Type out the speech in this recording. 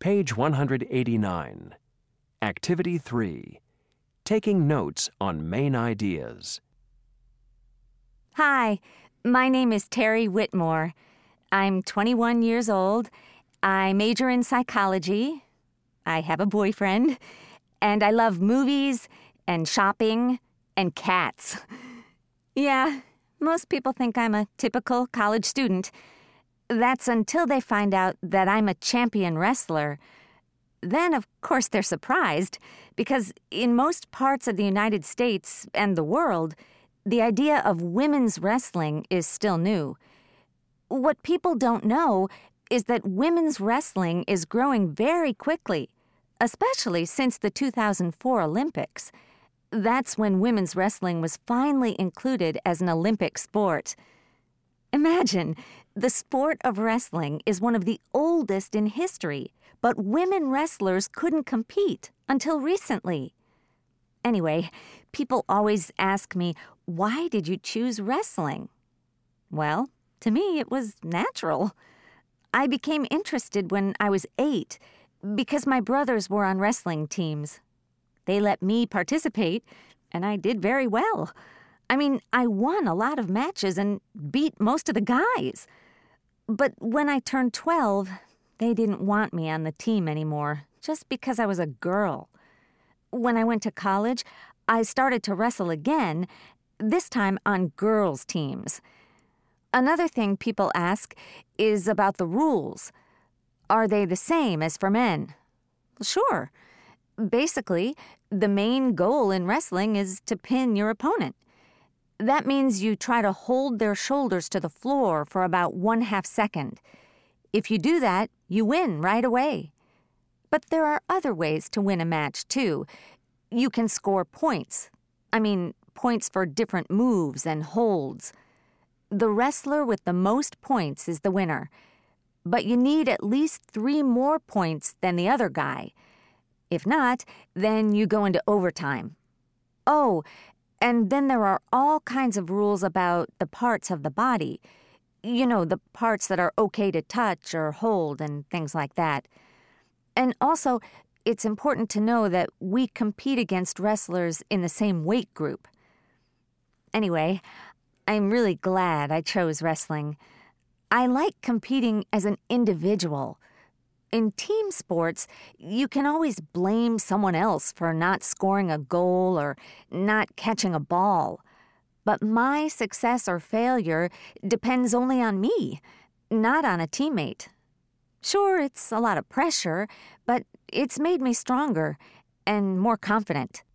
Page 189. Activity 3. Taking notes on main ideas. Hi, my name is Terry Whitmore. I'm 21 years old. I major in psychology. I have a boyfriend. And I love movies and shopping and cats. Yeah, most people think I'm a typical college student. That's until they find out that I'm a champion wrestler. Then, of course, they're surprised, because in most parts of the United States and the world, the idea of women's wrestling is still new. What people don't know is that women's wrestling is growing very quickly, especially since the 2004 Olympics. That's when women's wrestling was finally included as an Olympic sport. Imagine, the sport of wrestling is one of the oldest in history, but women wrestlers couldn't compete until recently. Anyway, people always ask me, why did you choose wrestling? Well, to me, it was natural. I became interested when I was 8 because my brothers were on wrestling teams. They let me participate, and I did very well. I mean, I won a lot of matches and beat most of the guys. But when I turned 12, they didn't want me on the team anymore, just because I was a girl. When I went to college, I started to wrestle again, this time on girls' teams. Another thing people ask is about the rules. Are they the same as for men? Well, sure. Basically, the main goal in wrestling is to pin your opponent. That means you try to hold their shoulders to the floor for about 1/2 second. If you do that, you win right away. But there are other ways to win a match, too. You can score points. I mean, points for different moves and holds. The wrestler with the most points is the winner. But you need at least 3 more points than the other guy. If not, then you go into overtime. Oh, and then there are all kinds of rules about the parts of the body. You know, the parts that are okay to touch or hold and things like that. And also, it's important to know that we compete against wrestlers in the same weight group. Anyway, I'm really glad I chose wrestling. I like competing as an individual. In team sports, you can always blame someone else for not scoring a goal or not catching a ball. But my success or failure depends only on me, not on a teammate. Sure, it's a lot of pressure, but it's made me stronger and more confident.